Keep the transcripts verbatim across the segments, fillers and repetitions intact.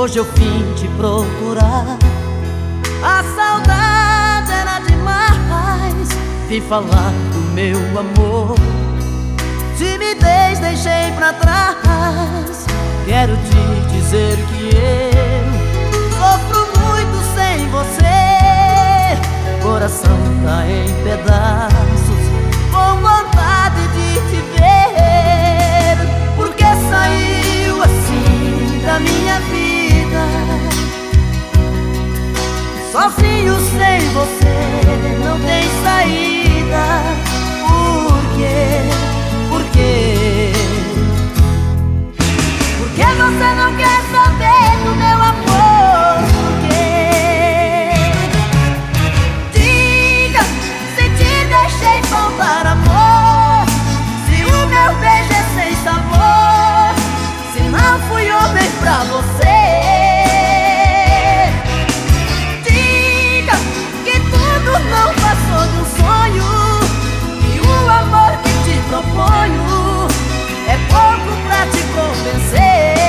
Hoje eu vim te procurar, a saudade era demais. Vim falar do meu amor, timidez deixei pra trás. Quero te dizer que eu sofro muito sem você. Coração tá em pedaços, com vontade de te ver. Porque saiu assim da minha vida, sozinho sem você não tem saída. Por quê? Por quê? Por que você não quer saber do meu amor? Por quê? Diga se te deixei faltar amor, se o meu beijo é sem sabor, se não fui homem pra você. Não passou de um sonho, e o amor que te proponho é pouco pra te convencer.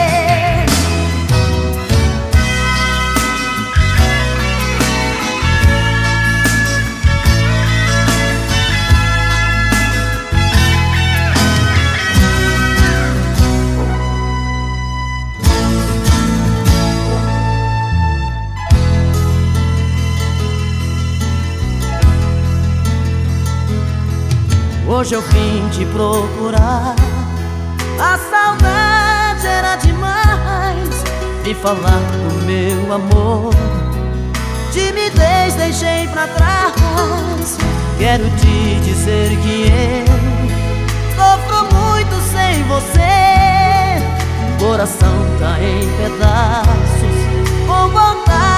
Hoje eu vim te procurar, a saudade era demais. Vim falar do meu amor, timidez deixei pra trás. Quero te dizer que eu sofro muito sem você. Coração tá em pedaços, com vontade